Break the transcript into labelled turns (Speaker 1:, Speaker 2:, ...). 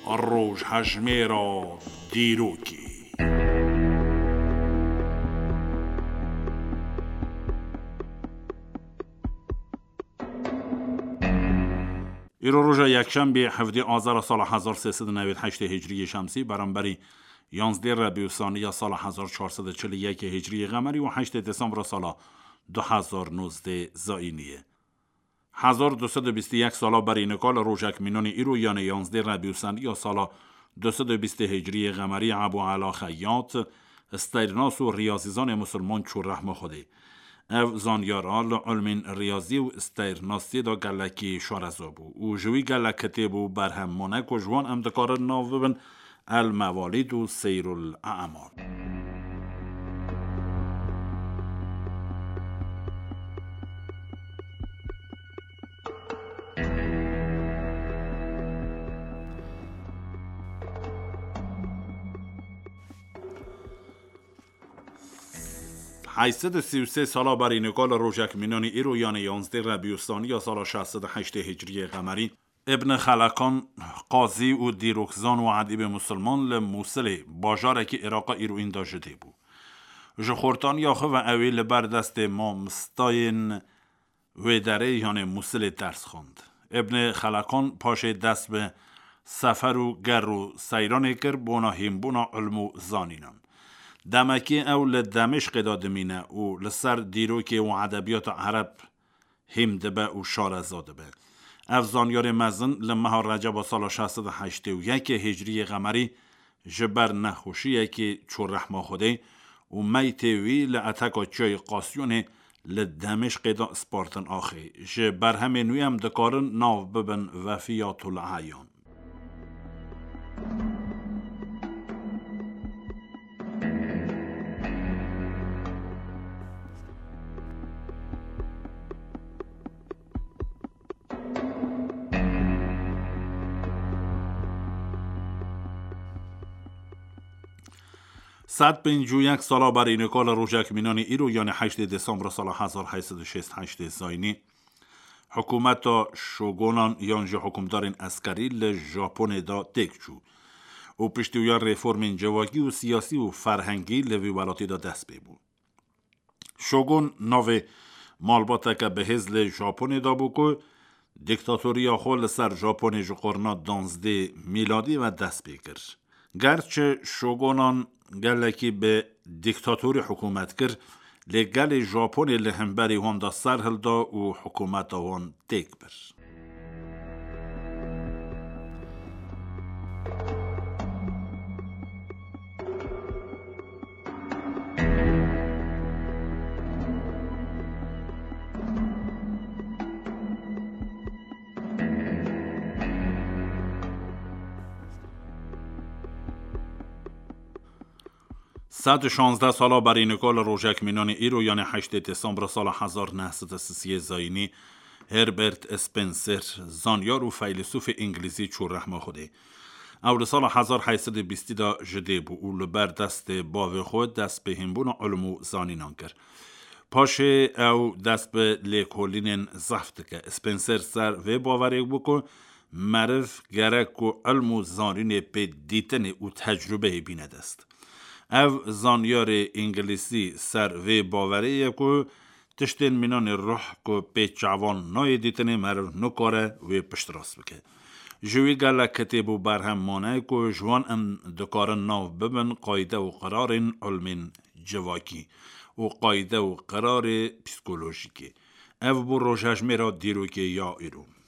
Speaker 1: روش هجمه را دیروکی ایرو روژا یکشنبه 17 آذر سال 1398 هجری شمسی برابر 11 ربیع الثانی سال 1441 هجری قمری و 8 دسامبر سال 2019 زاینی 1221 سال برای نکال روژک مینون ایرو یعنی 11 ربیع الثانی سال 220 هجری قمری ابو علا خیاط استیرناس و ریاضیزان مسلمان چور رحمه خوده او زانیارال علمین ریاضی و استیرناسی دا گلکی شارزا بو و جوی گلکتی بو برهم مانک و جوان امدکار ناو بن الموالید و سیر الاعمال هیستد 33 سالا برای نکال روژک مینانی ایرو یعنی 11 ربیع الثانی یا سال 608 هجری قمری ابن خلکان قاضی و دیروکزان و ادیب مسلمان لموصل باجاره که عراق ایرو این داشته بود جخورتان یاخه و اویل بر دست ما مستاین و دره یعنی موصل درس خوند ابن خلکان پاشه دست به سفر و گر و سیران کر بونا هیمبونا علم و زانینان دمکی اول دمشق دادمینه و لسر دیروکی و ادبیات عرب همدبه و شارزاده به افزانیار مزن لمه رجب سال 681 هجری قمری جبر نخوشیه که چور رحمه خوده و میتوی لعتکا چای قاسیونه لدمشق دا سپارتن آخی جبر همه نوی هم دکارن ناو ببن وفیات العیان صد پنجو یک سالا برای نکال روژک مینانی ایرو یعنی 8 دسامبر سال 1868 زاینی حکومت شوگونان یعنی حکومدارین اسکری لژاپن دا تکچو و پشتیویا ریفورمین جواگی و سیاسی و فرهنگی لوی ولاتی دا دست بیبو شوگون ناو مالباتک به هزل ژاپن دا بو که دیکتاتوریا خول سر ژاپن جقرنا 12 میلادی و دست بکر گرچه شوگونان گلکی به دیکتاتوری حکومت کرد لگل ژاپن لهمبری هون دا سرهل دا و حکومت هون تک بر صد 16 سالا برای نکال روژک مینانی ایرو یعنی 8 دسامبر سال 1930 زاینی هربرت اسپنسر زانیار و فیلسوف انگلیسی چور رحمه خوده اول سال 1820 دا جده بو او لبر دست باوی خود دست به همبون علم و زانینان کرد پاشه او دست به لیکولینن زفت که اسپنسر سر و باوری بکن معرف گرک و علم و زانین به دیتن و تجربه بیند است او زانیار انگلیسی سر و باوری که تشتین مینان روح که به جوان نای دیتنی مر نکاره و پشت راست بکه جوی گله کتیب و برهم مانه که جوان ام دکارن ناو ببن قایده و قرار علم جواکی و قایده و قرار پسیکولوژیکی او بو روژهجمه را دیروکی یا ایرو